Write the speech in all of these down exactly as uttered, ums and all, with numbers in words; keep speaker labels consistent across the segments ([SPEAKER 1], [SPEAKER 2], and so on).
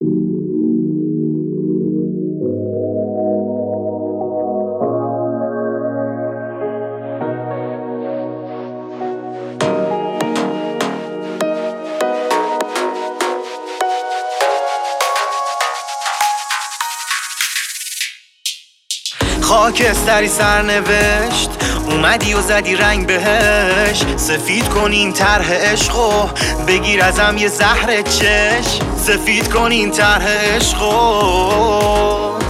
[SPEAKER 1] خاکستری سرنوشت اومدی و زدی رنگ بهش، سفید کن این طرح عشقو بگیر ازم یه زهر چش، سفید کن این طرح عشقو.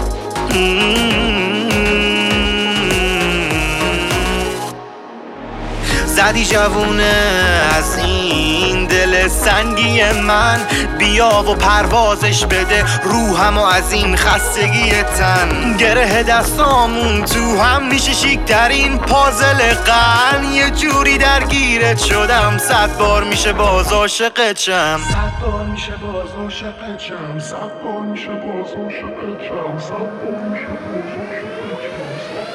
[SPEAKER 1] زدی جوونه از این دل سنگی من، بیا و پروازش بده روحمو از این خستگی تن. گره دستامون تو هم میشه شیک در این پازل قن، یه جوری درگیرت شدم صد بار میشه باز عاشقت شم،
[SPEAKER 2] صد بار میشه باز عاشقت شم، صد بار میشه باز عاشقت شم، صد بار میشه باز عاشقت شم.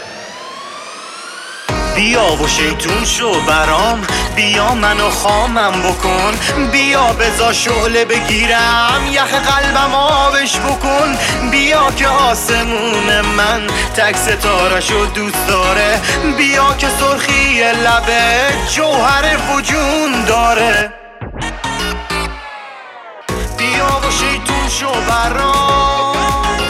[SPEAKER 1] بیا و شیطون شو برام، بیا منو خامم بکن، بیا بزا شعله بگیرم یخ قلبم آبش بکن. بیا که آسمون من تک ستاره‌شو دوست داره، بیا که سرخی لبه جوهر وجود داره. بیا و شیطون شو برام،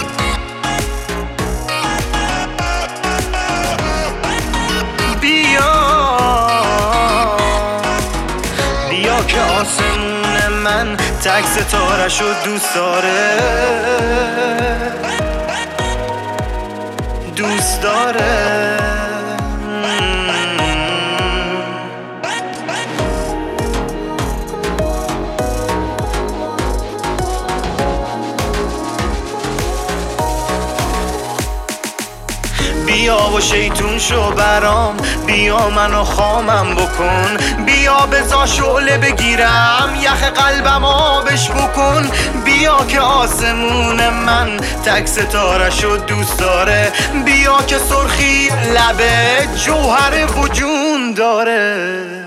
[SPEAKER 1] که آسمون من تک ستاره‌شو دوست داره، دوست داره. بیا و شیطون شو برام، بیا منو خامم بکن، بیا بزا شعله بگیرم یخ قلبم آبش بکن. بیا که آسمون من تک ستاره‌شو دوست داره، بیا که سرخی لبه جوهر وجود داره.